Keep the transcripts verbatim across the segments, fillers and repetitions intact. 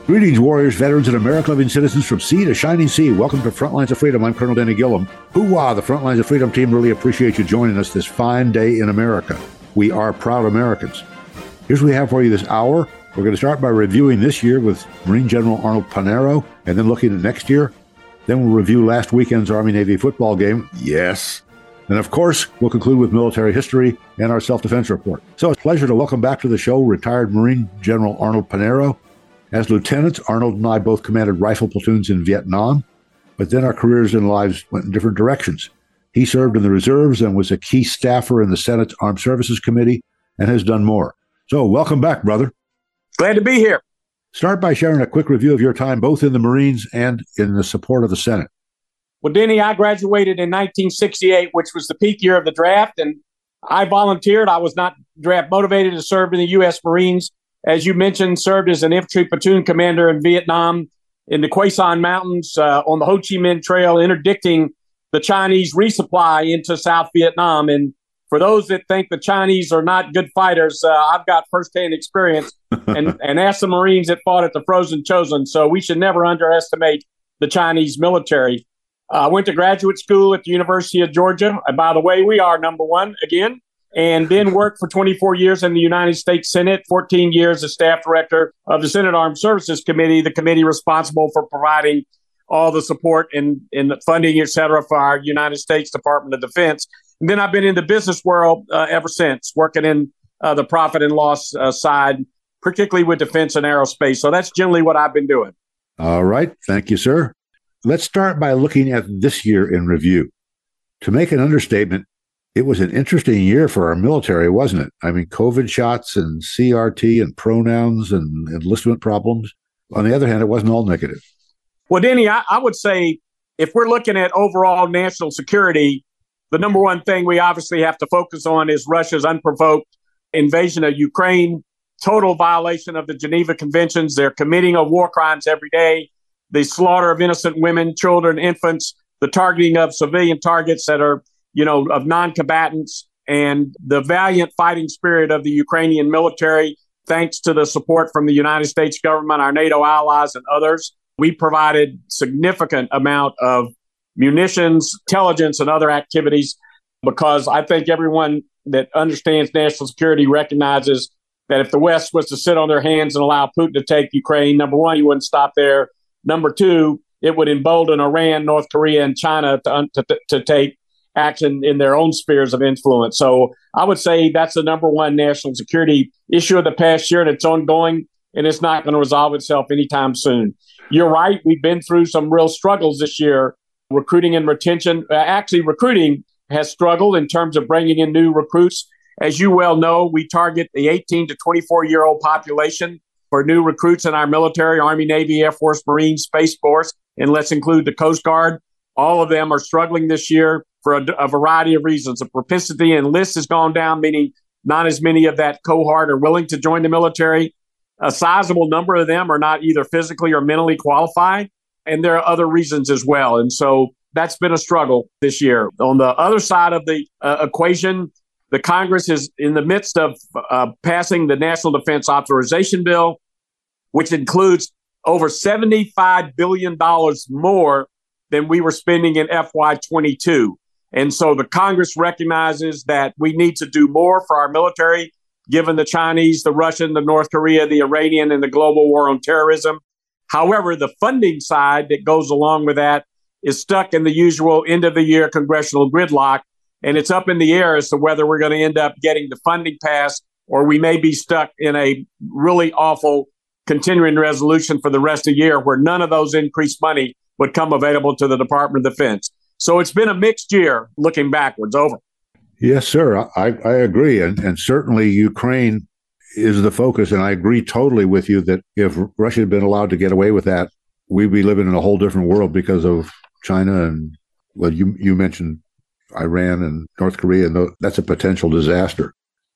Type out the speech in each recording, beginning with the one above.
Greetings, warriors, veterans, and American-loving citizens from sea to shining sea. Welcome to Frontlines of Freedom. I'm Colonel Danny Gillum. Hoorah! The Frontlines of Freedom team really appreciate you joining us this fine day in America. We are proud Americans. Here's what we have for you this hour. We're going to start by reviewing this year with Marine General Arnold Panaro, and then looking at next year. Then we'll review last weekend's Army-Navy football game. Yes. And of course, we'll conclude with military history and our self-defense report. So it's a pleasure to welcome back to the show retired Marine General Arnold Panaro. As lieutenants, Arnold and I both commanded rifle platoons in Vietnam, but then our careers and lives went in different directions. He served in the reserves and was a key staffer in the Senate's Armed Services Committee and has done more. So welcome back, brother. Glad to be here. Start by sharing a quick review of your time both in the Marines and in the support of the Senate. Well, Denny, I graduated in nineteen sixty-eight, which was the peak year of the draft, and I volunteered. I was not draft motivated to serve in the U S Marines. As you mentioned, served as an infantry platoon commander in Vietnam in the Quai San Mountains uh, on the Ho Chi Minh Trail, interdicting the Chinese resupply into South Vietnam. And for those that think the Chinese are not good fighters, uh, I've got firsthand experience and, and ask the Marines that fought at the Frozen Chosin. So we should never underestimate the Chinese military. Uh, I went to graduate school at the University of Georgia. And by the way, we are number one again. And then worked for twenty-four years in the United States Senate, fourteen years as staff director of the Senate Armed Services Committee, the committee responsible for providing all the support and, and funding, et cetera, for our United States Department of Defense. And then I've been in the business world uh, ever since, working in uh, the profit and loss uh, side, particularly with defense and aerospace. So that's generally what I've been doing. All right. Thank you, sir. Let's start by looking at this year in review. To make an understatement, it was an interesting year for our military, wasn't it? I mean, COVID shots and C R T and pronouns and enlistment problems. On the other hand, it wasn't all negative. Well, Denny, I, I would say if we're looking at overall national security, the number one thing we obviously have to focus on is Russia's unprovoked invasion of Ukraine, total violation of the Geneva Conventions. They're committing of war crimes every day, the slaughter of innocent women, children, infants, the targeting of civilian targets that are you know, of non-combatants, and the valiant fighting spirit of the Ukrainian military, thanks to the support from the United States government, our NATO allies, and others. We provided significant amount of munitions, intelligence, and other activities because I think everyone that understands national security recognizes that if the West was to sit on their hands and allow Putin to take Ukraine, number one, he wouldn't stop there. Number two, it would embolden Iran, North Korea, and China to, to, to take action in their own spheres of influence. So I would say that's the number one national security issue of the past year, and it's ongoing, and it's not going to resolve itself anytime soon. You're right. We've been through some real struggles this year, recruiting and retention. Uh, actually, recruiting has struggled in terms of bringing in new recruits. As you well know, we target the eighteen to twenty-four-year-old population for new recruits in our military, Army, Navy, Air Force, Marines, Space Force, and let's include the Coast Guard. All of them are struggling this year for a, a variety of reasons. The propensity to enlist has gone down, meaning not as many of that cohort are willing to join the military. A sizable number of them are not either physically or mentally qualified, and there are other reasons as well. And so that's been a struggle this year. On the other side of the uh, equation, the Congress is in the midst of uh, passing the National Defense Authorization Bill, which includes over seventy-five billion dollars more than we were spending in F Y twenty-two. And so the Congress recognizes that we need to do more for our military, given the Chinese, the Russian, the North Korea, the Iranian, and the global war on terrorism. However, the funding side that goes along with that is stuck in the usual end of the year congressional gridlock. And it's up in the air as to whether we're going to end up getting the funding passed or we may be stuck in a really awful continuing resolution for the rest of the year where none of those increased money would come available to the Department of Defense. So it's been a mixed year looking backwards. Over. Yes, sir. I, I agree. And, and certainly Ukraine is the focus. And I agree totally with you that if Russia had been allowed to get away with that, we'd be living in a whole different world because of China. And well, you, you mentioned Iran and North Korea, and that's a potential disaster.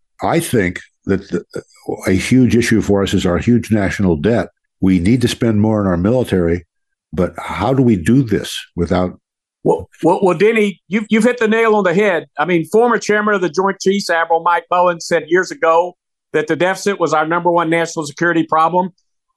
I think that the, a huge issue for us is our huge national debt. We need to spend more on our military, but how do we do this without Well, well, well, Denny, you've, you've hit the nail on the head. I mean, former chairman of the Joint Chiefs, Admiral Mike Mullen, said years ago that the deficit was our number one national security problem.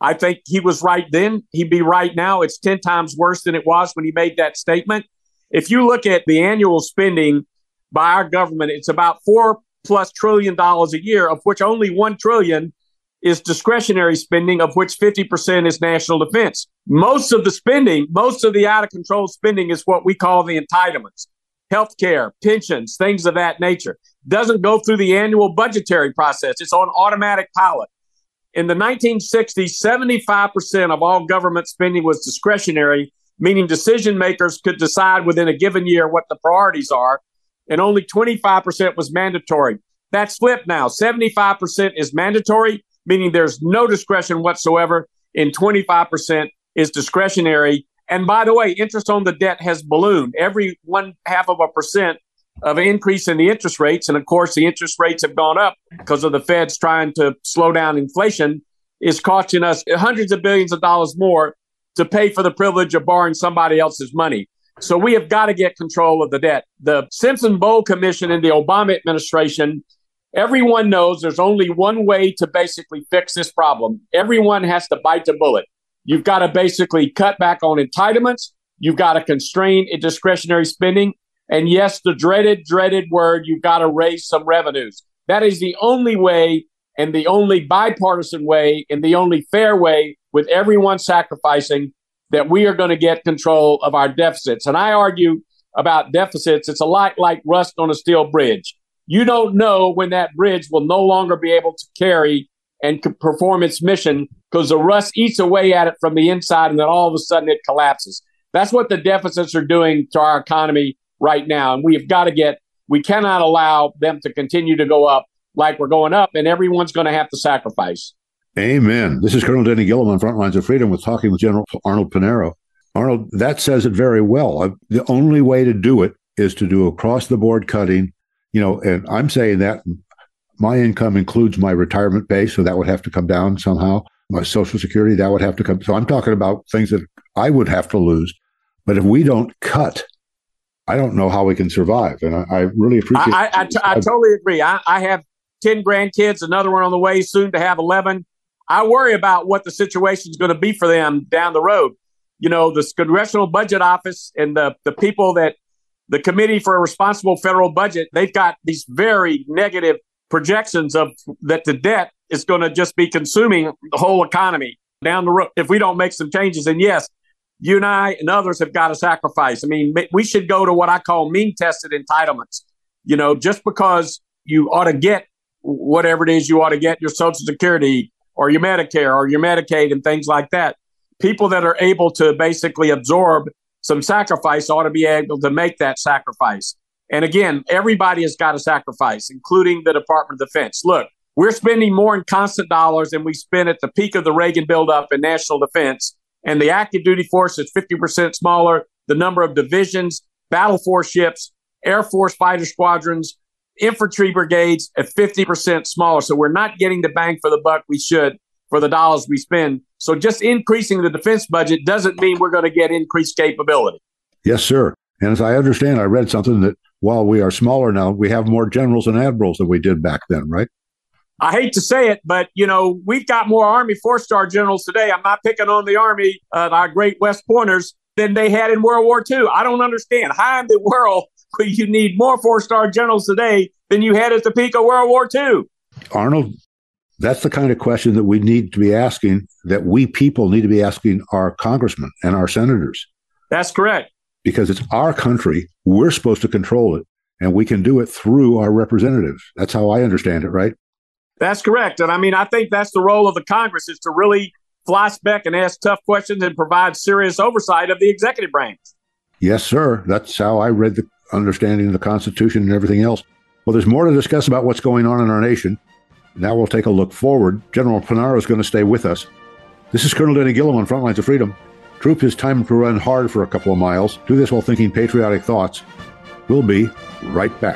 I think he was right then. He'd be right now. It's ten times worse than it was when he made that statement. If you look at the annual spending by our government, it's about four plus trillion dollars a year, of which only one trillion is discretionary spending, of which fifty percent is national defense. Most of the spending, most of the out of control spending is what we call the entitlements, healthcare, pensions, things of that nature. Doesn't go through the annual budgetary process. It's on automatic pilot. In the nineteen sixties, seventy-five percent of all government spending was discretionary, meaning decision makers could decide within a given year what the priorities are, and only twenty-five percent was mandatory. That's flipped now. seventy-five percent is mandatory, meaning there's no discretion whatsoever, and twenty-five percent is discretionary. And by the way, interest on the debt has ballooned. Every one half of a percent of an increase in the interest rates, and of course the interest rates have gone up because of the Fed's trying to slow down inflation, is costing us hundreds of billions of dollars more to pay for the privilege of borrowing somebody else's money. So we have got to get control of the debt. The Simpson-Bowles Commission in the Obama administration, everyone knows there's only one way to basically fix this problem. Everyone has to bite the bullet. You've got to basically cut back on entitlements. You've got to constrain discretionary spending. And yes, the dreaded, dreaded word, you've got to raise some revenues. That is the only way, and the only bipartisan way, and the only fair way, with everyone sacrificing, that we are going to get control of our deficits. And I argue about deficits. It's a lot like rust on a steel bridge. You don't know when that bridge will no longer be able to carry and perform its mission because the rust eats away at it from the inside, and then all of a sudden it collapses. That's what the deficits are doing to our economy right now. And we have got to get, we cannot allow them to continue to go up like we're going up, and everyone's going to have to sacrifice. Amen. This is Colonel Denny Gillum on Frontlines of Freedom with talking with General Arnold Pinero. Arnold, that says it very well. The only way to do it is to do across the board cutting, you know, and I'm saying that my income includes my retirement pay, so that would have to come down somehow. My Social Security, that would have to come. So I'm talking about things that I would have to lose. But if we don't cut, I don't know how we can survive. And I, I really appreciate I, I, I, t- I totally agree. I, I have ten grandkids, another one on the way, soon to have eleven. I worry about what the situation is going to be for them down the road. You know, the Congressional Budget Office and the, the people that the Committee for a Responsible Federal Budget, they've got these very negative projections of that the debt is going to just be consuming the whole economy down the road if we don't make some changes. And yes, you and I and others have got to sacrifice. I mean, we should go to what I call mean-tested entitlements. You know, just because you ought to get whatever it is you ought to get, your Social Security or your Medicare or your Medicaid and things like that, people that are able to basically absorb some sacrifice ought to be able to make that sacrifice. And again, everybody has got to sacrifice, including the Department of Defense. Look, we're spending more in constant dollars than we spent at the peak of the Reagan buildup in national defense. And the active duty force is fifty percent smaller. The number of divisions, battle force ships, Air Force fighter squadrons, infantry brigades at fifty percent smaller. So we're not getting the bang for the buck we should for the dollars we spend. So just increasing the defense budget doesn't mean we're going to get increased capability. Yes, sir. And as I understand, I read something that while we are smaller now, we have more generals and admirals than we did back then, right? I hate to say it, but, you know, we've got more Army four-star generals today. I'm not picking on the Army, uh, our great West Pointers, than they had in World War Two. I don't understand. How in the world could you need more four-star generals today than you had at the peak of World War Two? Arnold, that's the kind of question that we need to be asking, that we people need to be asking our congressmen and our senators. That's correct. Because it's our country. We're supposed to control it, and we can do it through our representatives. That's how I understand it, right? That's correct. And I mean, I think that's the role of the Congress, is to really fly spec and ask tough questions and provide serious oversight of the executive branch. Yes, sir. That's how I read the understanding of the Constitution and everything else. Well, there's more to discuss about what's going on in our nation. Now we'll take a look forward. General Pinero is going to stay with us. This is Colonel Denny Gillum on Frontlines of Freedom. Troop, it's time to run hard for a couple of miles. Do this while thinking patriotic thoughts. We'll be right back.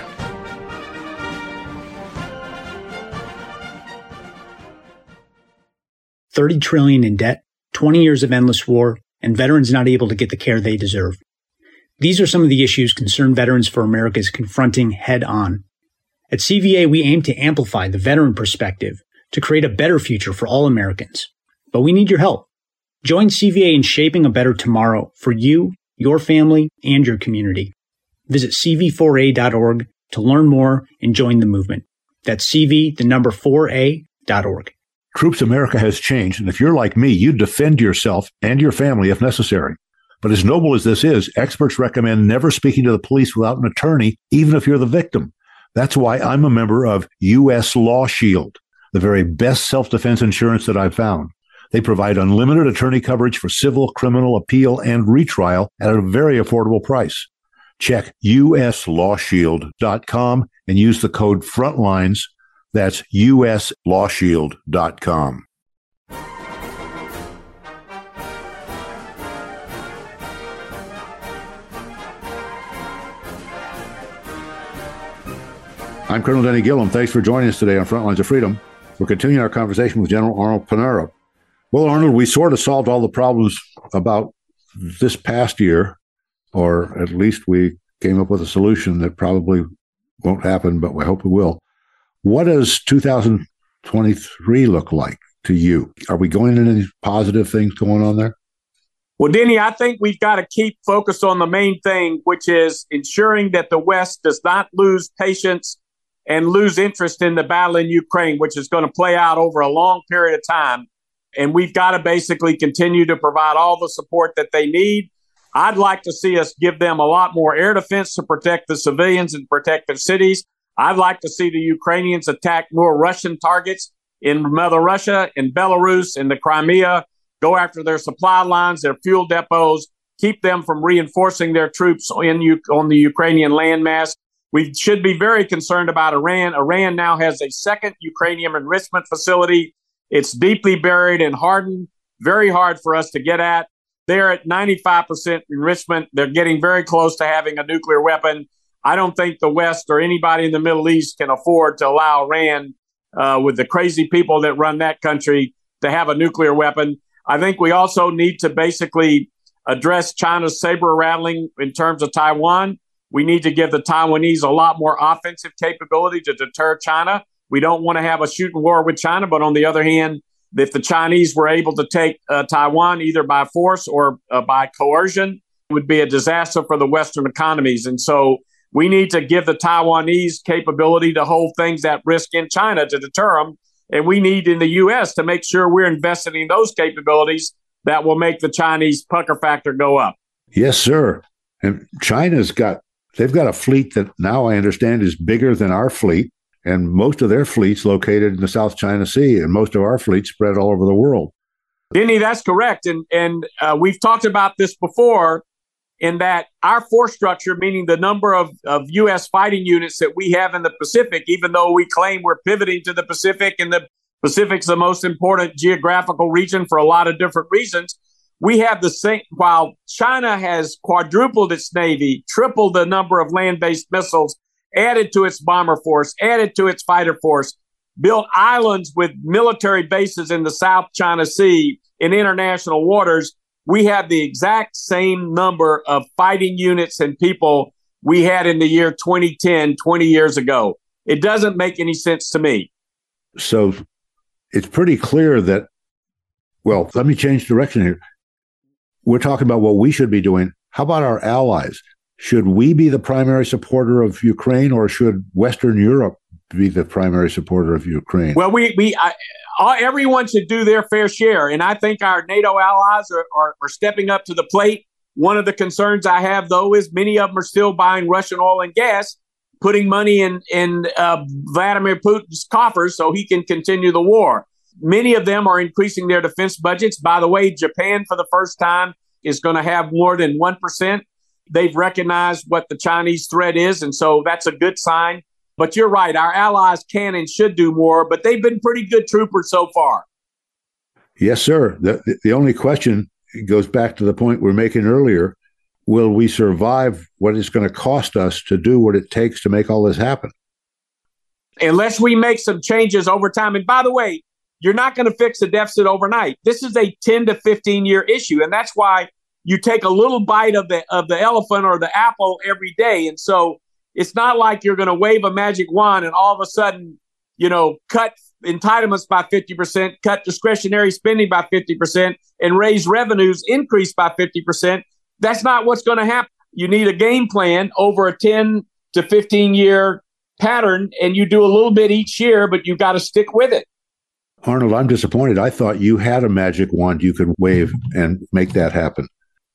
thirty trillion dollars in debt, twenty years of endless war, and veterans not able to get the care they deserve. These are some of the issues Concerned Veterans for America is confronting head on. At C V A, we aim to amplify the veteran perspective to create a better future for all Americans. but we need your help. Join C V A in shaping a better tomorrow for you, your family, and your community. Visit C V four A dot org to learn more and join the movement. That's C V, the number four A dot org. Troops America has changed, and if you're like me, you defend yourself and your family if necessary. But as noble as this is, experts recommend never speaking to the police without an attorney, even if you're the victim. That's why I'm a member of U S Law Shield, the very best self-defense insurance that I've found. They provide unlimited attorney coverage for civil, criminal, appeal, and retrial at a very affordable price. Check U S law shield dot com and use the code FRONTLINES. That's U S law shield dot com. I'm Colonel Denny Gillum. Thanks for joining us today on Frontlines of Freedom. We're continuing our conversation with General Arnold Panara. Well, Arnold, we sort of solved all the problems about this past year, or at least we came up with a solution that probably won't happen, but we hope it will. What does two thousand twenty-three look like to you? Are we going into any positive things going on there? Well, Denny, I think we've got to keep focused on the main thing, which is ensuring that the West does not lose patience and lose interest in the battle in Ukraine, which is going to play out over a long period of time. And we've got to basically continue to provide all the support that they need. I'd like to see us give them a lot more air defense to protect the civilians and protect their cities. I'd like to see the Ukrainians attack more Russian targets in Mother Russia, in Belarus, in the Crimea, go after their supply lines, their fuel depots, keep them from reinforcing their troops in on the Ukrainian landmass. We should be very concerned about Iran. Iran now has a second Ukrainian enrichment facility. It's deeply buried and hardened, very hard for us to get at. They're at ninety-five percent enrichment. They're getting very close to having a nuclear weapon. I don't think the West or anybody in the Middle East can afford to allow Iran, uh, with the crazy people that run that country, to have a nuclear weapon. I think we also need to basically address China's saber rattling in terms of Taiwan. We need to give the Taiwanese a lot more offensive capability to deter China. We don't want to have a shooting war with China, but on the other hand, if the Chinese were able to take uh, Taiwan either by force or uh, by coercion, it would be a disaster for the Western economies. And so we need to give the Taiwanese capability to hold things at risk in China to deter them. And we need in the U S to make sure we're investing in those capabilities that will make the Chinese pucker factor go up. Yes, sir. And China's got, they've got a fleet that now I understand is bigger than our fleet. And most of their fleet's located in the South China Sea, and most of our fleet spread all over the world. Denny, that's correct. And and uh, we've talked about this before, in that our force structure, meaning the number of, of U S fighting units that we have in the Pacific, even though we claim we're pivoting to the Pacific, and the Pacific's the most important geographical region for a lot of different reasons, we have the same, while China has quadrupled its Navy, tripled the number of land-based missiles, added to its bomber force, added to its fighter force, built islands with military bases in the South China Sea in international waters. We have the exact same number of fighting units and people we had in the year twenty ten, twenty years ago. It doesn't make any sense to me. So it's pretty clear that, well, let me change direction here. We're talking about what we should be doing. How about our allies? Should we be the primary supporter of Ukraine, or should Western Europe be the primary supporter of Ukraine? Well, we we I, all, everyone should do their fair share, and I think our NATO allies are, are are stepping up to the plate. One of the concerns I have, though, is many of them are still buying Russian oil and gas, putting money in in uh, Vladimir Putin's coffers so he can continue the war. Many of them are increasing their defense budgets. By the way, Japan, for the first time, is going to have more than one percent. They've recognized what the Chinese threat is, and so that's a good sign. But you're right, our allies can and should do more, but they've been pretty good troopers so far. Yes, sir. The, the only question goes back to the point we were making earlier. Will we survive what it's going to cost us to do what it takes to make all this happen? Unless we make some changes over time. And by the way, you're not going to fix the deficit overnight. This is a ten to fifteen year issue, and that's why you take a little bite of the of the elephant or the apple every day. And so it's not like you're going to wave a magic wand and all of a sudden, you know, cut entitlements by fifty percent, cut discretionary spending by fifty percent, and raise revenues increase by fifty percent. That's not what's going to happen. You need a game plan over a ten to fifteen year pattern, and you do a little bit each year, but you've got to stick with it. Arnold, I'm disappointed. I thought you had a magic wand you could wave and make that happen.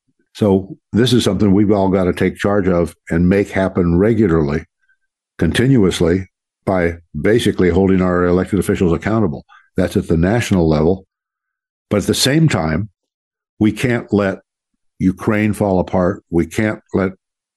So this is something we've all got to take charge of and make happen regularly, continuously, by basically holding our elected officials accountable. That's at the national level. But at the same time, we can't let Ukraine fall apart. We can't let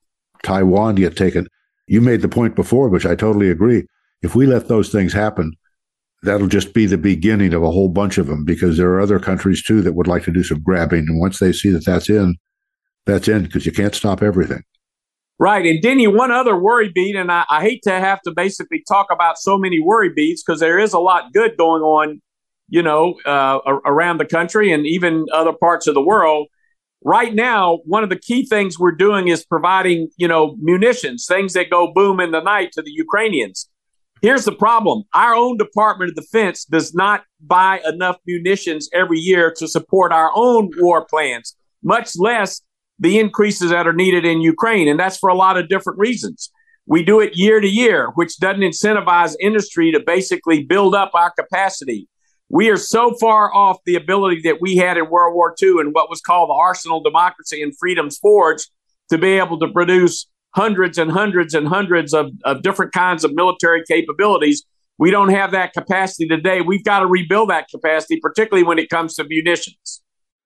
Taiwan get taken. You made the point before, which I totally agree. If we let those things happen, that'll just be the beginning of a whole bunch of them, because there are other countries, too, that would like to do some grabbing. And once they see that that's in, that's in, because you can't stop everything. Right. And Denny, one other worry beat, and I, I hate to have to basically talk about so many worry beats, because there is a lot good going on, you know, uh, around the country and even other parts of the world. Right now, one of the key things we're doing is providing, you know, munitions, things that go boom in the night to the Ukrainians. Here's the problem. Our own Department of Defense does not buy enough munitions every year to support our own war plans, much less the increases that are needed in Ukraine. And that's for a lot of different reasons. We do it year to year, which doesn't incentivize industry to basically build up our capacity. We are so far off the ability that we had in World War Two and what was called the Arsenal Democracy and Freedom's Forge to be able to produce hundreds and hundreds and hundreds of, of different kinds of military capabilities. We don't have that capacity today. We've got to rebuild that capacity, particularly when it comes to munitions.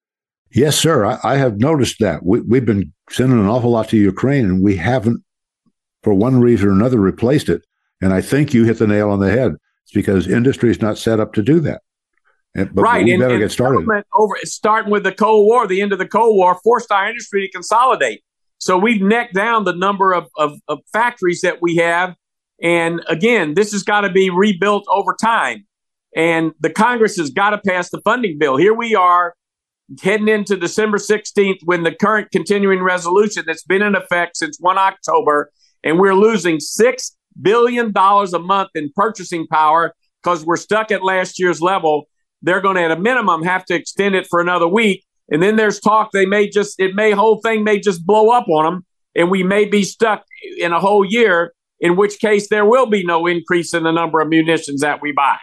Yes, sir. I, I have noticed that. We, we've been sending an awful lot to Ukraine, and we haven't, for one reason or another, replaced it. And I think you hit the nail on the head. It's because industry is not set up to do that. And, but right. we and, better and get started. Over, starting with the Cold War, the end of the Cold War, forced our industry to consolidate. So we've necked down the number of, of, of factories that we have. And again, this has got to be rebuilt over time. And the Congress has got to pass the funding bill. Here we are heading into December sixteenth when the current continuing resolution that's been in effect since the first of October, and we're losing six billion dollars a month in purchasing power because we're stuck at last year's level. They're going to, at a minimum, have to extend it for another week. And then there's talk they may just, it may, whole thing may just blow up on them, and we may be stuck in a whole year, in which case there will be no increase in the number of munitions that we buy.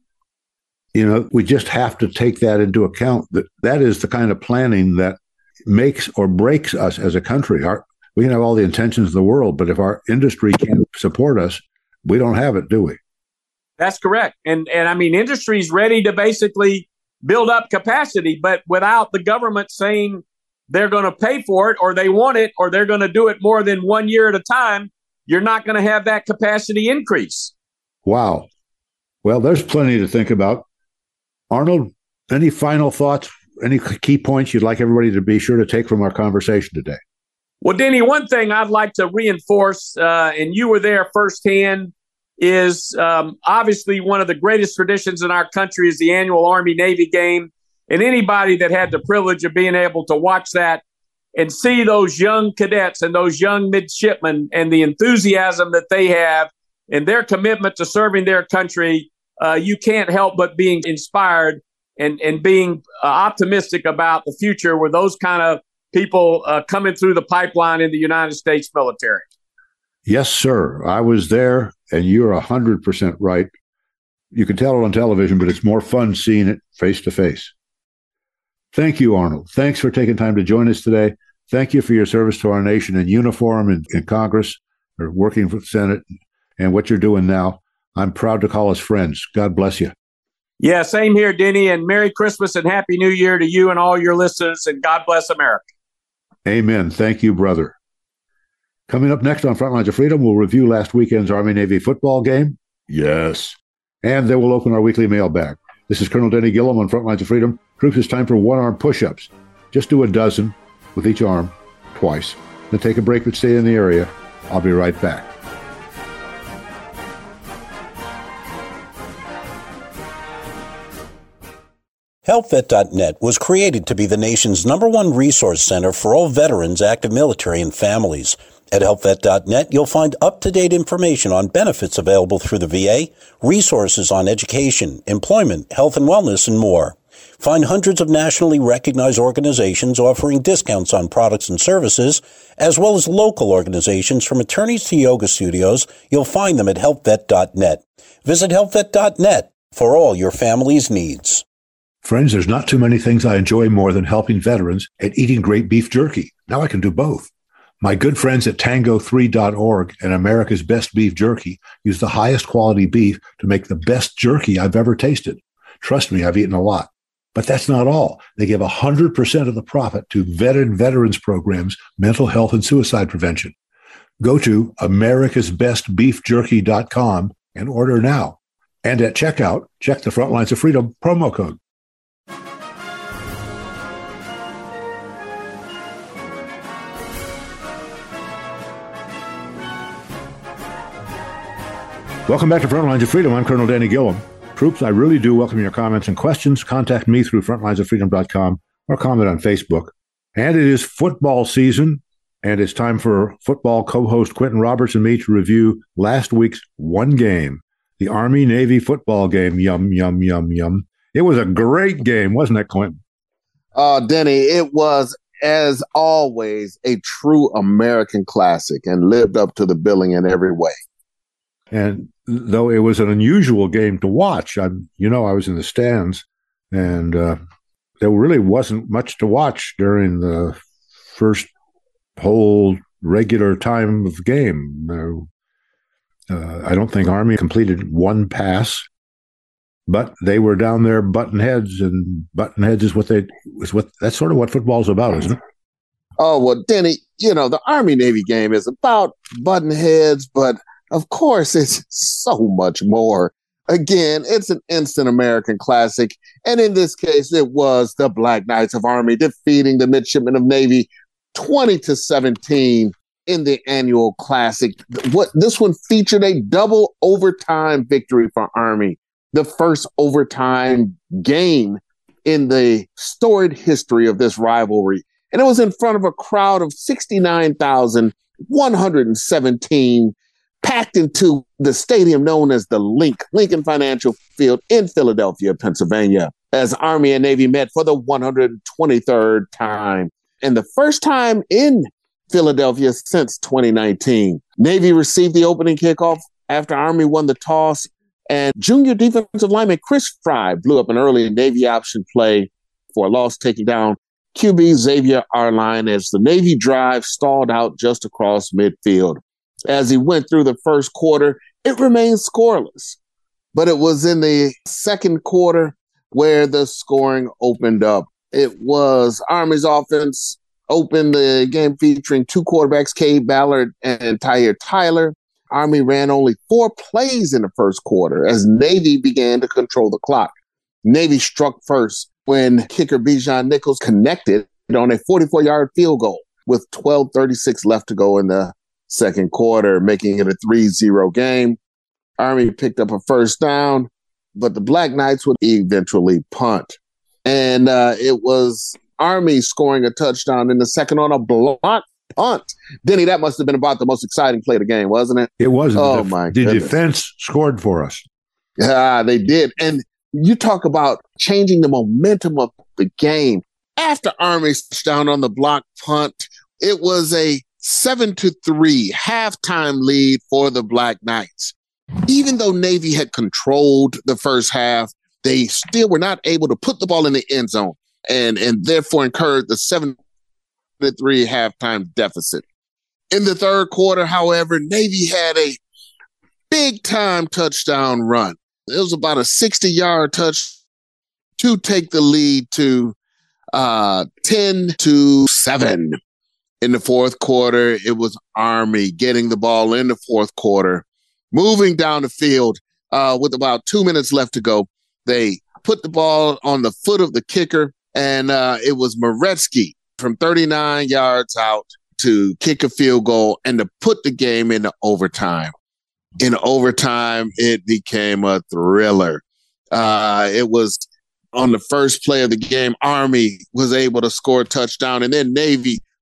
You know, we just have to take that into account. That that is the kind of planning that makes or breaks us as a country. Our, we can have all the intentions of the world, but if our industry can't support us, we don't have it, do we? That's correct. And, and I mean, industry's ready to basically build up capacity, but without the government saying they're going to pay for it, or they want it, or they're going to do it more than one year at a time, you're not going to have that capacity increase. Wow. Well, there's plenty to think about. Arnold, any final thoughts, any key points you'd like everybody to be sure to take from our conversation today? Well, Denny, one thing I'd like to reinforce, uh, and you were there firsthand, is um, obviously one of the greatest traditions in our country is the annual Army-Navy game. And anybody that had the privilege of being able to watch that and see those young cadets and those young midshipmen and the enthusiasm that they have and their commitment to serving their country, uh, you can't help but being inspired and, and being uh, optimistic about the future with those kind of people uh, coming through the pipeline in the United States military. Yes, sir. I was there, and you're one hundred percent right. You can tell it on television, but it's more fun seeing it face to face. Thank you, Arnold. Thanks for taking time to join us today. Thank you for your service to our nation in uniform in, in Congress, or working for the Senate, and what you're doing now. I'm proud to call us friends. God bless you. Yeah, same here, Denny, and Merry Christmas and Happy New Year to you and all your listeners, and God bless America. Amen. Thank you, brother. Coming up next on Frontlines of Freedom, we'll review last weekend's Army-Navy football game. Yes. And then we'll open our weekly mailbag. This is Colonel Denny Gillum on Frontlines of Freedom. Troops, it's time for one-arm push-ups. Just do a dozen with each arm twice. Then take a break and stay in the area. I'll be right back. Help Vet dot net was created to be the nation's number one resource center for all veterans, active military, and families. At health vet dot net, you'll find up-to-date information on benefits available through the V A, resources on education, employment, health and wellness, and more. Find hundreds of nationally recognized organizations offering discounts on products and services, as well as local organizations from attorneys to yoga studios. You'll find them at health vet dot net. Visit health vet dot net for all your family's needs. Friends, there's not too many things I enjoy more than helping veterans and eating great beef jerky. Now I can do both. My good friends at tango three dot org and America's Best Beef Jerky use the highest quality beef to make the best jerky I've ever tasted. Trust me, I've eaten a lot. But that's not all. They give one hundred percent of the profit to veteran veterans programs, mental health, and suicide prevention. Go to americas best beef jerky dot com and order now. And at checkout, check the Frontlines of Freedom promo code. Welcome back to Frontlines of Freedom. I'm Colonel Danny Gillum. Troops, I really do welcome your comments and questions. Contact me through frontlines of freedom dot com or comment on Facebook. And it is football season, and it's time for football co-host Quentin Roberts and me to review last week's one game, the Army-Navy football game. Yum, yum, yum, yum. It was a great game, wasn't it, Quentin? Uh, Denny, it was, as always, a true American classic and lived up to the billing in every way. And though it was an unusual game to watch, I'm, you know, I was in the stands, and uh, there really wasn't much to watch during the first whole regular time of game. Uh, I don't think Army completed one pass, but they were down there button heads, and button heads is what they is what that's sort of what football's about, isn't it? Oh well, Denny, you know the Army-Navy game is about button heads, but of course, it's so much more. Again, it's an instant American classic. And in this case, it was the Black Knights of Army defeating the Midshipmen of Navy twenty to seventeen in the annual classic. What this one featured a double overtime victory for Army, the first overtime game in the storied history of this rivalry. And it was in front of a crowd of sixty-nine thousand one hundred seventeen, packed into the stadium known as the Link, Lincoln Financial Field in Philadelphia, Pennsylvania, as Army and Navy met for the one hundred twenty-third time, and the first time in Philadelphia since twenty nineteen. Navy received the opening kickoff after Army won the toss, and junior defensive lineman Chris Fry blew up an early Navy option play for a loss, taking down Q B Xavier Arline as the Navy drive stalled out just across midfield. As he went through the first quarter, it remained scoreless. But it was in the second quarter where the scoring opened up. It was Army's offense opened the game featuring two quarterbacks, Cade Ballard and Tyre Tyler. Army ran only four plays in the first quarter as Navy began to control the clock. Navy struck first when kicker Bijan Nichols connected on a forty-four-yard field goal with twelve thirty-six left to go in the second quarter, making it a three zero game. Army picked up a first down, but the Black Knights would eventually punt. And uh, it was Army scoring a touchdown in the second on a block punt. Denny, that must have been about the most exciting play of the game, wasn't it? It was. Oh, the, my The goodness. defense scored for us. Yeah, they did. And you talk about changing the momentum of the game. After Army touchdown on the block punt, it was a seven to three halftime lead for the Black Knights. Even though Navy had controlled the first half, they still were not able to put the ball in the end zone and, and therefore incurred the seven to three halftime deficit. In the third quarter, however, Navy had a big time touchdown run. It was about a sixty-yard touch to take the lead to uh, ten to seven. In the fourth quarter, it was Army getting the ball in the fourth quarter, moving down the field uh, with about two minutes left to go. They put the ball on the foot of the kicker, and uh, it was Moretsky from thirty-nine yards out to kick a field goal and to put the game into overtime. In overtime, it became a thriller. Uh, it was on the first play of the game, Army was able to score a touchdown, and then Navy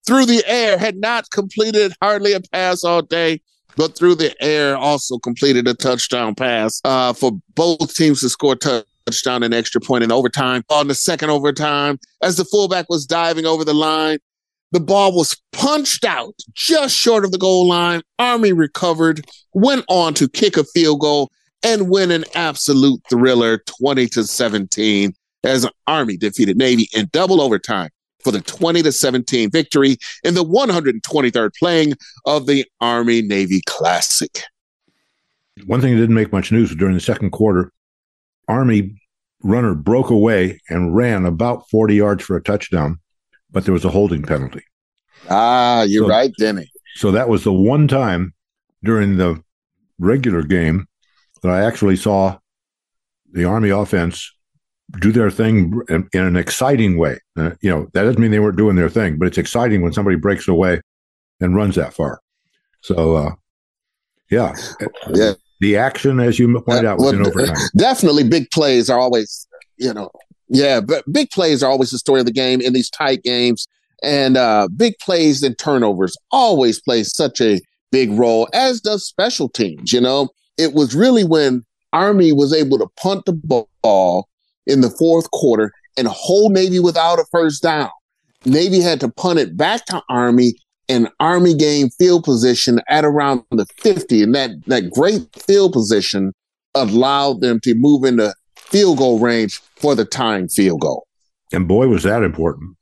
through the air, had not completed hardly a pass all day, but through the air also completed a touchdown pass uh, for both teams to score t- touchdown and extra point in overtime. On the second overtime, as the fullback was diving over the line, the ball was punched out just short of the goal line. Army recovered, went on to kick a field goal, and win an absolute thriller, twenty to seventeen, as Army defeated Navy in double overtime for the twenty to seventeen victory in the one hundred twenty-third playing of the Army-Navy Classic. One thing that didn't make much news during the second quarter, Army runner broke away and ran about forty yards for a touchdown, but there was a holding penalty. Ah, you're so, right, Denny. So that was the one time during the regular game that I actually saw the Army offense do their thing in, in an exciting way. Uh, you know, that doesn't mean they weren't doing their thing, but it's exciting when somebody breaks away and runs that far. So, uh, yeah. Yeah. The action, as you point out, was well, in overtime. Definitely big plays are always, you know, yeah, but big plays are always the story of the game in these tight games. And uh, big plays and turnovers always play such a big role, as does special teams. You know, it was really when Army was able to punt the ball in the fourth quarter and hold Navy without a first down. Navy had to punt it back to Army, and Army gained field position at around the fifty. And that, that great field position allowed them to move into field goal range for the tying field goal. And boy, was that important.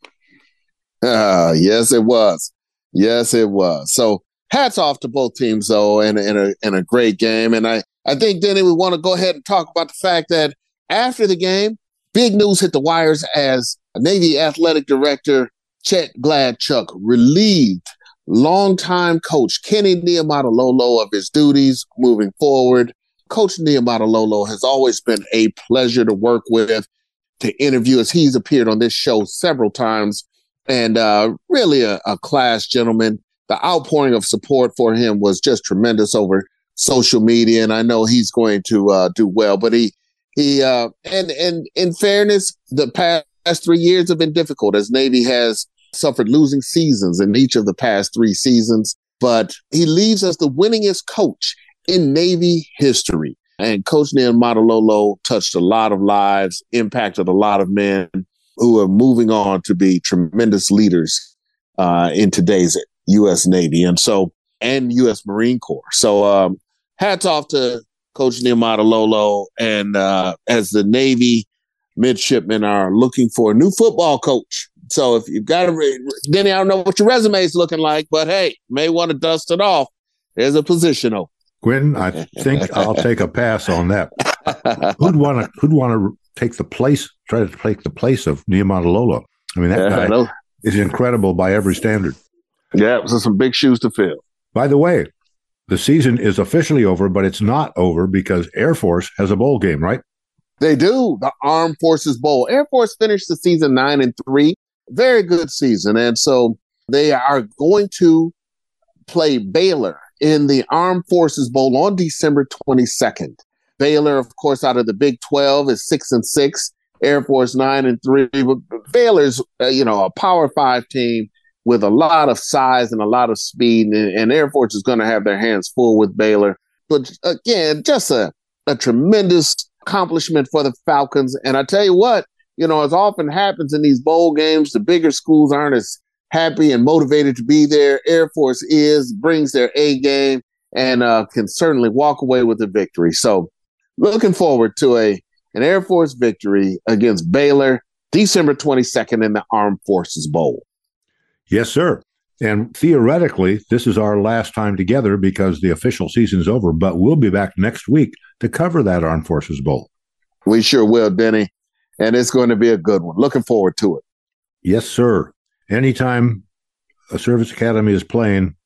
Uh, yes, it was. Yes, it was. So hats off to both teams, though, and, and, a, and a great game. And I, I think, Denny, we want to go ahead and talk about the fact that after the game, big news hit the wires as Navy Athletic Director Chet Gladchuk relieved longtime coach Kenny Niumatalolo of his duties moving forward. Coach Niumatalolo has always been a pleasure to work with, to interview, as he's appeared on this show several times, and uh, really a, a class gentleman. The outpouring of support for him was just tremendous over social media, and I know he's going to uh, do well. But he, he, uh, and and in fairness, the past three years have been difficult, as Navy has suffered losing seasons in each of the past three seasons. But he leaves us the winningest coach in Navy history. And Coach Niumatalolo touched a lot of lives, impacted a lot of men who are moving on to be tremendous leaders uh, in today's U S Navy, and so and U S Marine Corps. So um, hats off to Coach Niumatalolo. And uh, as the Navy midshipmen are looking for a new football coach. So if you've got a, Denny, I don't know what your resume is looking like, but hey, may want to dust it off. There's a position open. Quinn, I think I'll take a pass on that. Who'd want to who'd want to take the place, try to take the place of Niumatalolo? I mean, that guy uh, is incredible by every standard. Yeah, so some big shoes to fill. By the way, the season is officially over, but it's not over because Air Force has a bowl game, right? They do. The Armed Forces Bowl. Air Force finished the season nine and three. Very good season. And so they are going to play Baylor in the Armed Forces Bowl on December twenty-second. Baylor, of course, out of the Big twelve is six and six. Air Force nine and three. But Baylor's, uh, you know, a Power Five team with a lot of size and a lot of speed, and, and Air Force is going to have their hands full with Baylor. But again, just a, a tremendous accomplishment for the Falcons. And I tell you what, you know, as often happens in these bowl games, the bigger schools aren't as happy and motivated to be there. Air Force is, brings their A game, and uh, can certainly walk away with a victory. So looking forward to a an Air Force victory against Baylor, December twenty-second in the Armed Forces Bowl. Yes, sir. And theoretically, this is our last time together because the official season's over, but we'll be back next week to cover that Armed Forces Bowl. We sure will, Denny. And it's going to be a good one. Looking forward to it. Yes, sir. Anytime a service academy is playing,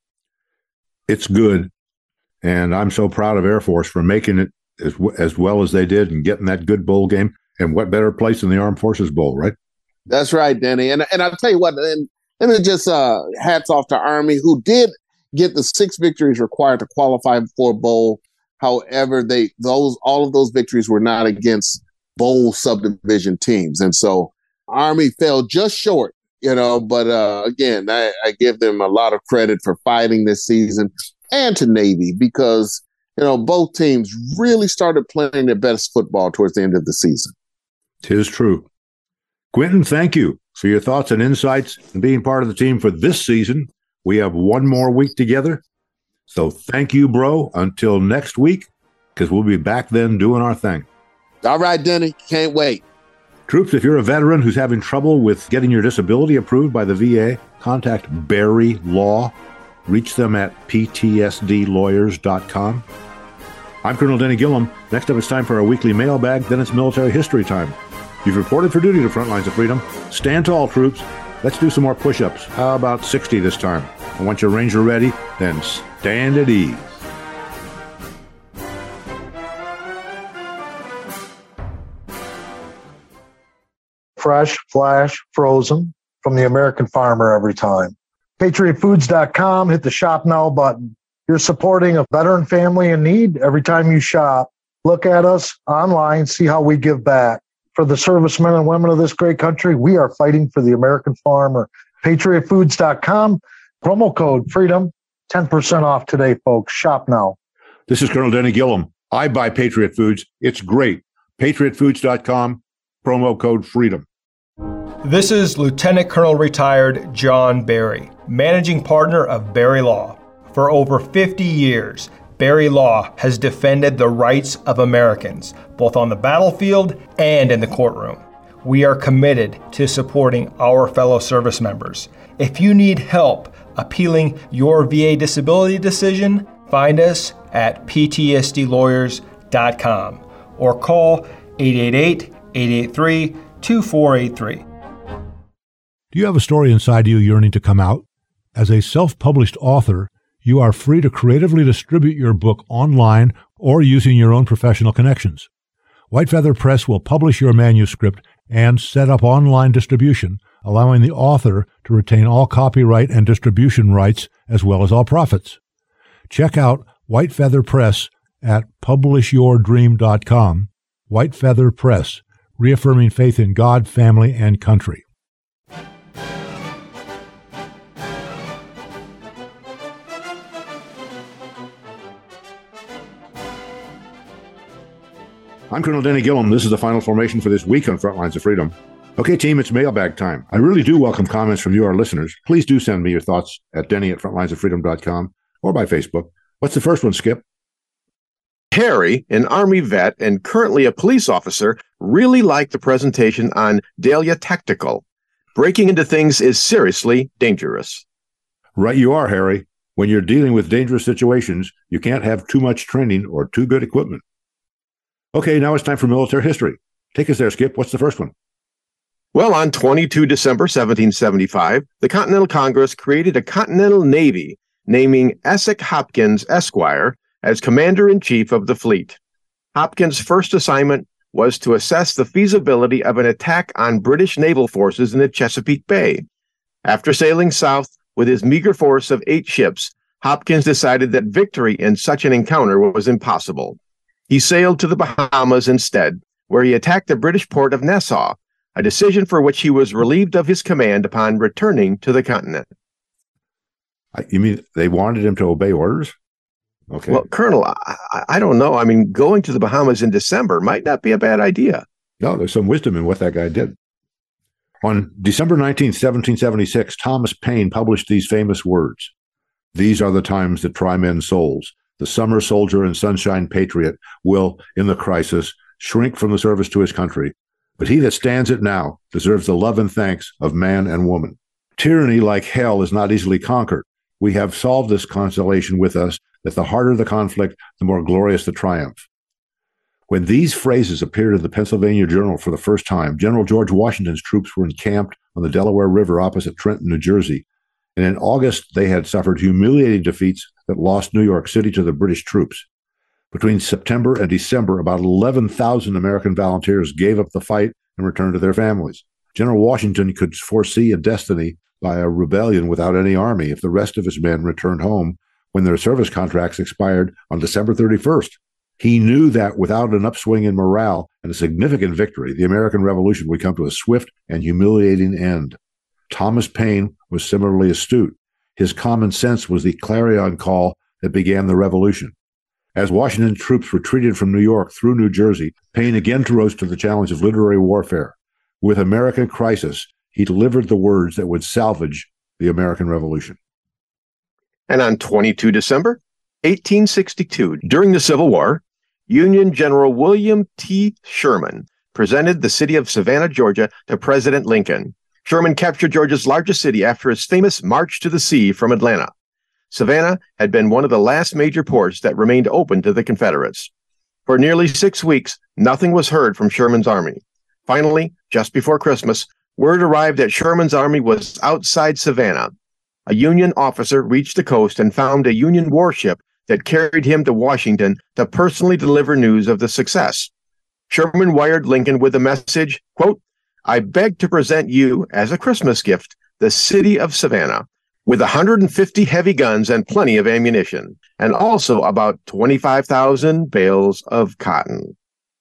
it's good. And I'm so proud of Air Force for making it as, as well as they did and getting that good bowl game. And what better place than the Armed Forces Bowl, right? That's right, Denny. And, and I'll tell you what, and let me just uh, hats off to Army, who did get the six victories required to qualify for a bowl. However, they those all of those victories were not against bowl subdivision teams. And so Army fell just short you know, but uh, again, I, I give them a lot of credit for fighting this season, and to Navy, because, you know, both teams really started playing their best football towards the end of the season. Tis true. Quentin, thank you for your thoughts and insights and being part of the team for this season. We have one more week together. So thank you, bro. Until next week, because we'll be back then doing our thing. All right, Denny. Can't wait. Troops, if you're a veteran who's having trouble with getting your disability approved by the V A, contact Barry Law. Reach them at P T S D lawyers dot com. I'm Colonel Denny Gillum. Next up, it's time for our weekly mailbag. Then it's military history time. You've reported for duty to Front Lines of Freedom. Stand tall, troops. Let's do some more push-ups. How about sixty this time? And once your Ranger ready, then stand at ease. Fresh, flash, frozen, from the American farmer every time. Patriot Foods dot com, hit the Shop Now button. You're supporting a veteran family in need every time you shop. Look at us online, see how we give back. For the servicemen and women of this great country, we are fighting for the American farmer. Patriot Foods dot com, promo code FREEDOM, ten percent off today, folks. Shop now. This is Colonel Denny Gillum. I buy Patriot Foods. It's great. Patriot Foods dot com, promo code FREEDOM. This is Lieutenant Colonel Retired John Barry, Managing Partner of Barry Law. For over fifty years, Barry Law has defended the rights of Americans, both on the battlefield and in the courtroom. We are committed to supporting our fellow service members. If you need help appealing your V A disability decision, find us at P T S D lawyers dot com or call eight eight eight, eight eight three, two four eight three. Do you have a story inside you yearning to come out? As a self-published author, you are free to creatively distribute your book online or using your own professional connections. White Feather Press will publish your manuscript and set up online distribution, allowing the author to retain all copyright and distribution rights as well as all profits. Check out White Feather Press at publish your dream dot com. White Feather Press, reaffirming faith in God, family, and country. I'm Colonel Denny Gillum. This is the final formation for this week on Front Lines of Freedom. Okay, team, it's mailbag time. I really do welcome comments from you, our listeners. Please do send me your thoughts at denny at front lines of freedom dot com or by Facebook. What's the first one, Skip? Harry, an Army vet and currently a police officer, really liked the presentation on Dahlia Tactical. Breaking into things is seriously dangerous. Right you are, Harry. When you're dealing with dangerous situations, you can't have too much training or too good equipment. Okay, now it's time for military history. Take us there, Skip. What's the first one? Well, on the twenty-second of December, seventeen seventy-five, the Continental Congress created a Continental Navy, naming Essex Hopkins, Esquire, as Commander-in-Chief of the fleet. Hopkins' first assignment was to assess the feasibility of an attack on British naval forces in the Chesapeake Bay. After sailing south with his meager force of eight ships, Hopkins decided that victory in such an encounter was impossible. He sailed to the Bahamas instead, where he attacked the British port of Nassau, a decision for which he was relieved of his command upon returning to the continent. You mean they wanted him to obey orders? Okay. Well, Colonel, I, I don't know. I mean, going to the Bahamas in December might not be a bad idea. No, there's some wisdom in what that guy did. On December nineteenth, seventeen seventy-six, Thomas Paine published these famous words. These are the times that try men's souls. The summer soldier and sunshine patriot will, in the crisis, shrink from the service to his country. But he that stands it now deserves the love and thanks of man and woman. Tyranny, like hell, is not easily conquered. We have solved this consolation with us, that the harder the conflict, the more glorious the triumph. When these phrases appeared in the Pennsylvania Journal for the first time, General George Washington's troops were encamped on the Delaware River opposite Trenton, New Jersey. And in August, they had suffered humiliating defeats that lost New York City to the British troops. Between September and December, about eleven thousand American volunteers gave up the fight and returned to their families. General Washington could foresee a destiny by a rebellion without any army if the rest of his men returned home when their service contracts expired on December thirty-first. He knew that without an upswing in morale and a significant victory, the American Revolution would come to a swift and humiliating end. Thomas Paine was similarly astute. His common sense was the clarion call that began the revolution. As Washington troops retreated from New York through New Jersey, Paine again rose to the challenge of literary warfare. With American Crisis, he delivered the words that would salvage the American Revolution. And on the twenty-second of December, eighteen sixty-two, during the Civil War, Union General William T. Sherman presented the city of Savannah, Georgia, to President Lincoln. Sherman captured Georgia's largest city after his famous March to the Sea from Atlanta. Savannah had been one of the last major ports that remained open to the Confederates. For nearly six weeks, nothing was heard from Sherman's army. Finally, just before Christmas, word arrived that Sherman's army was outside Savannah. A Union officer reached the coast and found a Union warship that carried him to Washington to personally deliver news of the success. Sherman wired Lincoln with the message, quote, "I beg to present you, as a Christmas gift, the city of Savannah, with one hundred fifty heavy guns and plenty of ammunition, and also about twenty-five thousand bales of cotton."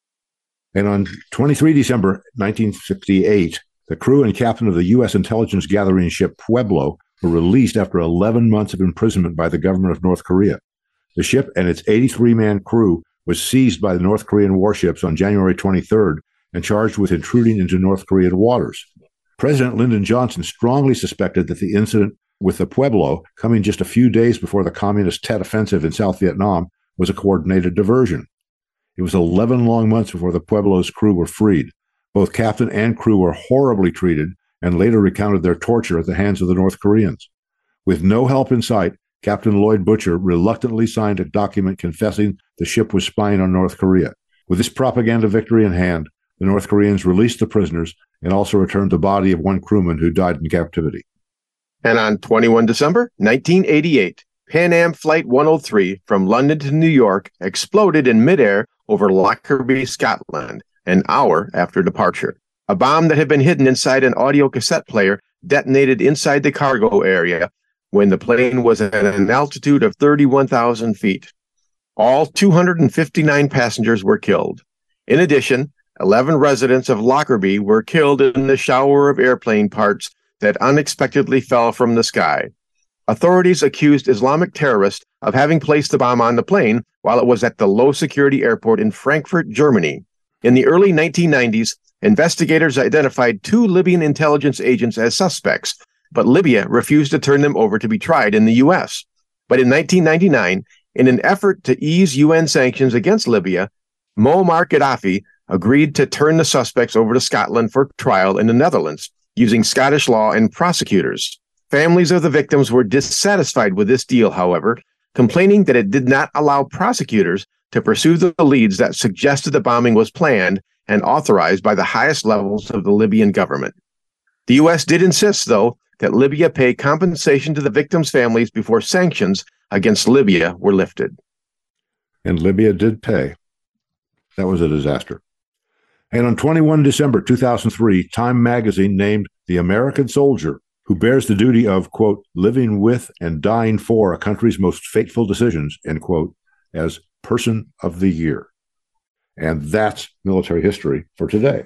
And on the twenty-third of December, nineteen sixty-eight, the crew and captain of the U S intelligence gathering ship Pueblo were released after eleven months of imprisonment by the government of North Korea. The ship and its eighty-three man crew was seized by the North Korean warships on January twenty-third and charged with intruding into North Korean waters. President Lyndon Johnson strongly suspected that the incident with the Pueblo, coming just a few days before the communist Tet Offensive in South Vietnam, was a coordinated diversion. It was eleven long months before the Pueblo's crew were freed. Both captain and crew were horribly treated and later recounted their torture at the hands of the North Koreans. With no help in sight, Captain Lloyd Butcher reluctantly signed a document confessing the ship was spying on North Korea. With this propaganda victory in hand, the North Koreans released the prisoners and also returned the body of one crewman who died in captivity. And on the twenty-first of December, nineteen eighty-eight, Pan Am Flight one oh three from London to New York exploded in midair over Lockerbie, Scotland, an hour after departure. A bomb that had been hidden inside an audio cassette player detonated inside the cargo area when the plane was at an altitude of thirty-one thousand feet. All two hundred fifty-nine passengers were killed. In addition, eleven residents of Lockerbie were killed in the shower of airplane parts that unexpectedly fell from the sky. Authorities accused Islamic terrorists of having placed the bomb on the plane while it was at the low-security airport in Frankfurt, Germany. In the early nineteen nineties, investigators identified two Libyan intelligence agents as suspects, but Libya refused to turn them over to be tried in the U S. But in nineteen ninety-nine, in an effort to ease U N sanctions against Libya, Muammar Gaddafi agreed to turn the suspects over to Scotland for trial in the Netherlands, using Scottish law and prosecutors. Families of the victims were dissatisfied with this deal, however, complaining that it did not allow prosecutors to pursue the leads that suggested the bombing was planned and authorized by the highest levels of the Libyan government. The U S did insist, though, that Libya pay compensation to the victims' families before sanctions against Libya were lifted. And Libya did pay. That was a disaster. And on the twenty-first of December two thousand three, Time magazine named the American soldier who bears the duty of, quote, living with and dying for a country's most fateful decisions, end quote, as Person of the Year. And that's military history for today.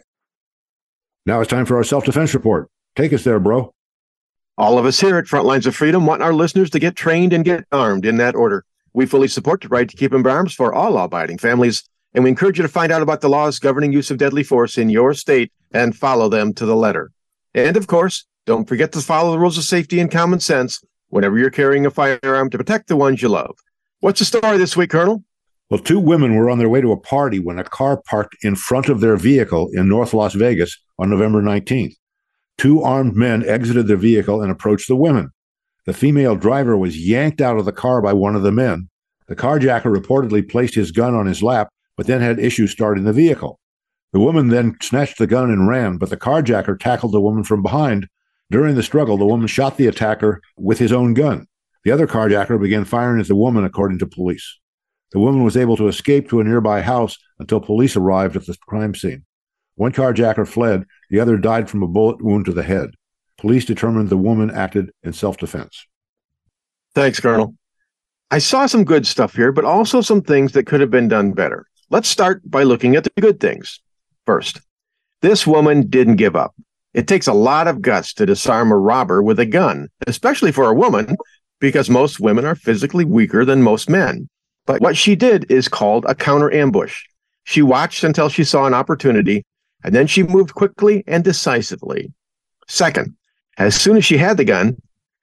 Now it's time for our self-defense report. Take us there, bro. All of us here at Frontlines of Freedom want our listeners to get trained and get armed in that order. We fully support the right to keep and bear arms for all law-abiding families, and we encourage you to find out about the laws governing use of deadly force in your state and follow them to the letter. And, of course, don't forget to follow the rules of safety and common sense whenever you're carrying a firearm to protect the ones you love. What's the story this week, Colonel? Well, two women were on their way to a party when a car parked in front of their vehicle in North Las Vegas on November nineteenth. Two armed men exited their vehicle and approached the women. The female driver was yanked out of the car by one of the men. The carjacker reportedly placed his gun on his lap, but then had issues starting the vehicle. The woman then snatched the gun and ran, but the carjacker tackled the woman from behind. During the struggle, the woman shot the attacker with his own gun. The other carjacker began firing at the woman, according to police. The woman was able to escape to a nearby house until police arrived at the crime scene. One carjacker fled. The other died from a bullet wound to the head. Police determined the woman acted in self-defense. Thanks, Colonel. I saw some good stuff here, but also some things that could have been done better. Let's start by looking at the good things. First, this woman didn't give up. It takes a lot of guts to disarm a robber with a gun, especially for a woman, because most women are physically weaker than most men. But what she did is called a counter ambush. She watched until she saw an opportunity, and then she moved quickly and decisively. Second, as soon as she had the gun,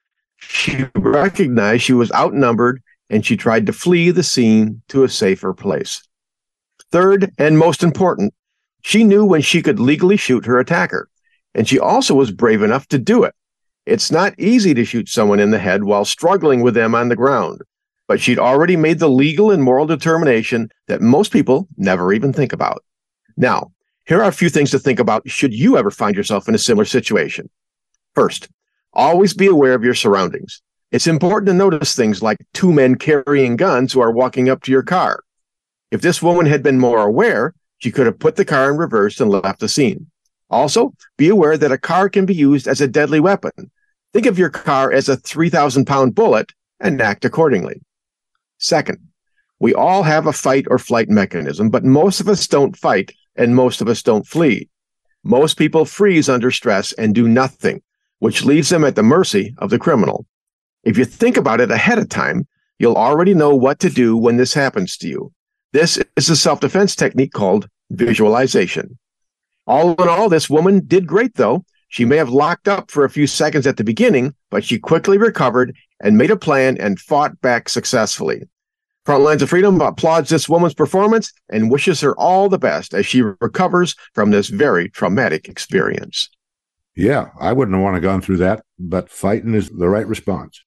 she recognized she was outnumbered, and she tried to flee the scene to a safer place. Third, and most important, she knew when she could legally shoot her attacker, and she also was brave enough to do it. It's not easy to shoot someone in the head while struggling with them on the ground, but she'd already made the legal and moral determination that most people never even think about. Now, here are a few things to think about should you ever find yourself in a similar situation. First, always be aware of your surroundings. It's important to notice things like two men carrying guns who are walking up to your car. If this woman had been more aware, she could have put the car in reverse and left the scene. Also, be aware that a car can be used as a deadly weapon. Think of your car as a three thousand pound bullet and act accordingly. Second, we all have a fight or flight mechanism, but most of us don't fight and most of us don't flee. Most people freeze under stress and do nothing, which leaves them at the mercy of the criminal. If you think about it ahead of time, you'll already know what to do when this happens to you. This is a self-defense technique called visualization. All in all, this woman did great, though. She may have locked up for a few seconds at the beginning, but she quickly recovered and made a plan and fought back successfully. Frontlines of Freedom applauds this woman's performance and wishes her all the best as she recovers from this very traumatic experience. Yeah, I wouldn't have wanted to gone through that, but fighting is the right response.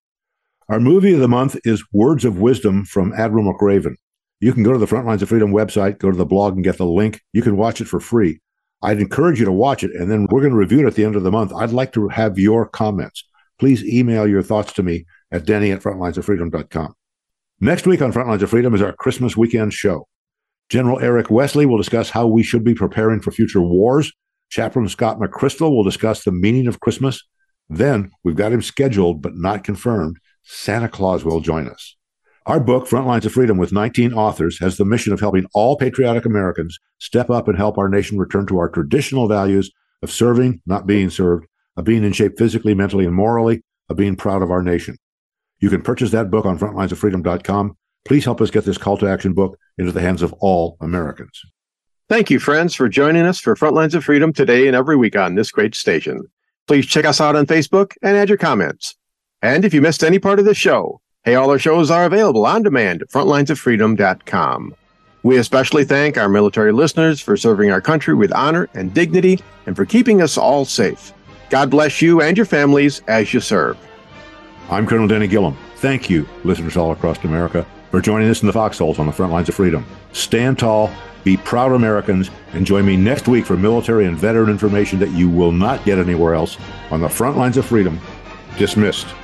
Our movie of the month is Words of Wisdom from Admiral McRaven. You can go to the Frontlines of Freedom website, go to the blog and get the link. You can watch it for free. I'd encourage you to watch it, and then we're going to review it at the end of the month. I'd like to have your comments. Please email your thoughts to me at denny at frontlines of freedom dot com. Next week on Frontlines of Freedom is our Christmas weekend show. General Eric Wesley will discuss how we should be preparing for future wars. Chaplain Scott McChrystal will discuss the meaning of Christmas. Then, we've got him scheduled but not confirmed, Santa Claus will join us. Our book, Frontlines of Freedom, with nineteen authors, has the mission of helping all patriotic Americans step up and help our nation return to our traditional values of serving, not being served, of being in shape physically, mentally, and morally, of being proud of our nation. You can purchase that book on frontlines of freedom dot com. Please help us get this call to action book into the hands of all Americans. Thank you, friends, for joining us for Frontlines of Freedom today and every week on this great station. Please check us out on Facebook and add your comments. And if you missed any part of the show, hey, all our shows are available on demand at frontlines of freedom dot com. We especially thank our military listeners for serving our country with honor and dignity and for keeping us all safe. God bless you and your families as you serve. I'm Colonel Denny Gillum. Thank you, listeners all across America, for joining us in the Foxholes on the Frontlines of Freedom. Stand tall, be proud Americans, and join me next week for military and veteran information that you will not get anywhere else on the Frontlines of Freedom. Dismissed.